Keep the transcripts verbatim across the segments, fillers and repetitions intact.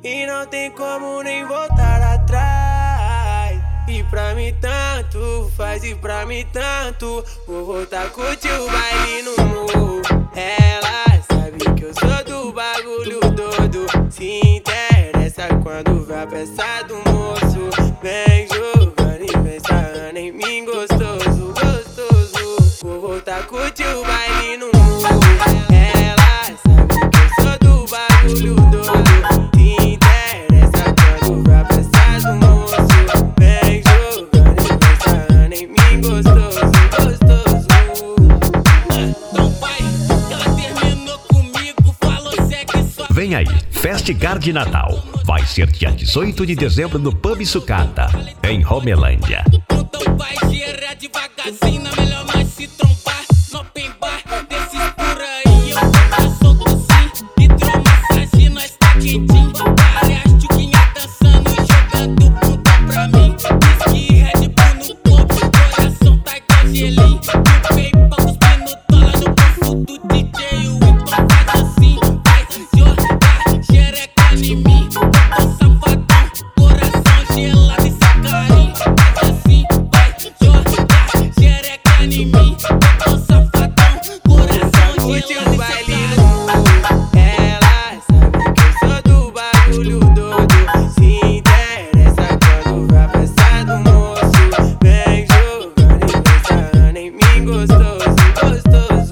e não tem como nem voltar atrás. E pra mim tanto faz, e pra mim tanto. Vou voltar a curtir o baile no morro. Ela sabe que eu sou do bagulho todo. Se interessa quando vê a peça do moço. Vem jogando e vem sarrando em mim gostoso, gostoso. Vou voltar a curtir o baile no morro. Ela sabe que eu sou do bagulho todo. Se interessa quando vê a peça do moço. Vem jogando e vem sarrando em mim gostoso, gostoso. Então vai, que ela terminou comigo, falou segue só. Vem aí, Festicar de Natal. Vai ser dia dezoito de dezembro no Pub Sucata, em Romelândia. Então vai gerar devagarzinho, na melhor nós se trombar. No open bar, desses por aí eu tô solto sim. Hidromassagem, nós tá quentinho. Várias tchuquinhas dançando e jogando bunda pra mim. Whisky, Red Bull no corpo, coração tá igual gelinho. O peipão cuspindo tola no bolso do D J. O então faz assim, vai jogar xereca em mim. Eu tô safadão, coração gelado e sem carinho. Faz assim, vai jogar xereca em mim. Eu tô safadão, coração Curte gelado o e baile sem no carinho. morro. Ela sabe que eu sou do bagulho todo. Se interessa quando vê a peça do moço. Vem jogando e vem sarrando em mim gostoso, gostoso.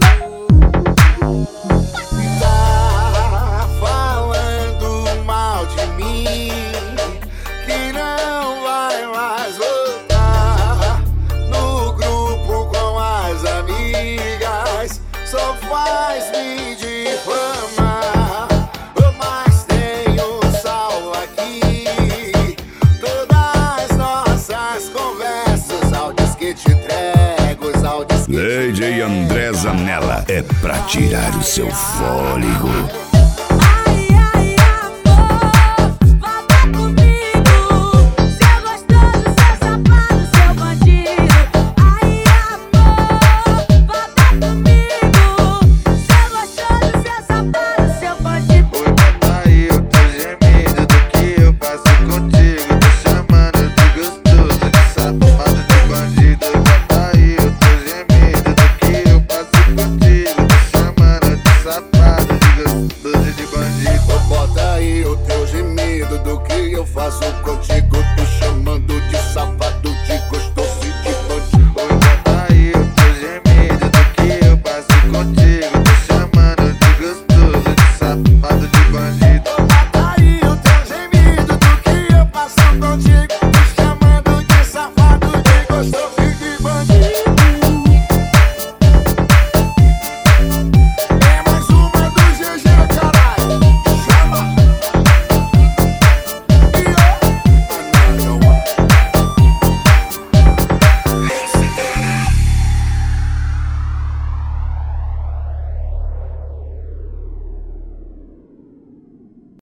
Tá falando mal de mim, que não vai mais voltar no grupo com as amigas, só faz me difamar. Mas tenho sal aqui, todas nossas conversas, áudios que te entrego, os áudios que te D J André Zanella é pra tirar o seu fôlego. Ai, ai, amor, volta comigo. Seu gostoso, seu safado, seu bandido. Ai, amor, volta comigo. Seu gostoso, seu safado, seu bandido. Oi, bota aí o teu gemido do que eu faço contigo. Tô chamando de gostoso, de safado, de bandido. Oi, bota aí o teu gemido do que eu faço contigo. Tô chamando de safado, de gostoso, de bandido. Bota aí o teu gemido do que eu faço contigo.